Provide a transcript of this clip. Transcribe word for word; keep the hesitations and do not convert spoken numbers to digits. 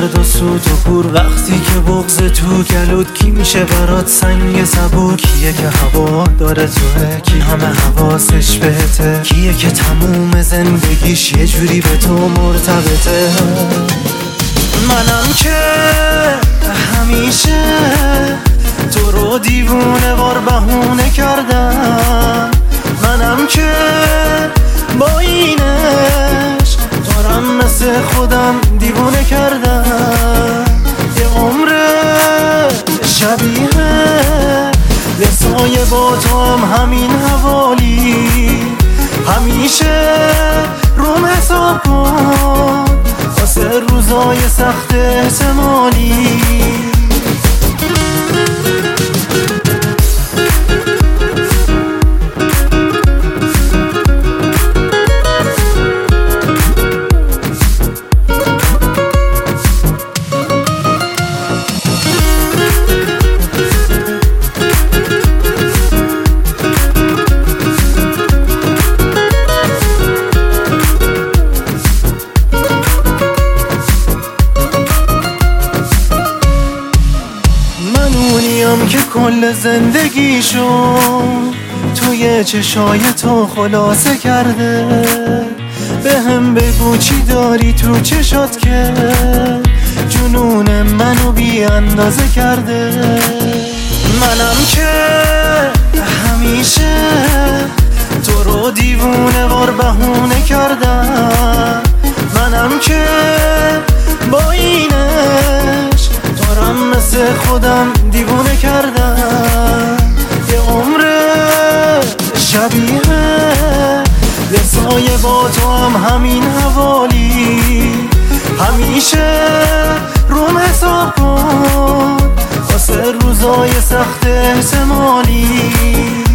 درد و سوت و کور. وقتی که بغض تو گلود، کی میشه برات سنگ سبک؟ کیه که هوا داره توه، کی همه حواسش بهته؟ کیه که تموم زندگیش یه جوری به تو مرتبطه؟ منم که همیشه تو رو دیوونه وار بهونه کردم. منم که با اینش دارم مثل خودم دیوونه کردم. یه عمر شبیه یه سایه با تو هم همین حوالی. همیشه روم حساب کن واسه روزای سخت احتمالی. اونیم که کل زندگیشو توی چشای تو خلاصه کرده. به هم بگو چی داری تو چشات که جنون منو بی اندازه کرده. منم که همیشه تو رو دیوونه وار بهونه کردم. منم که با اینش دارم مثل خودم دیوونه کردم. یه عمر شبیه یه سایه با تو هم همین حوالی. همیشه روم حساب کن واسه روزای سخت احتمالی.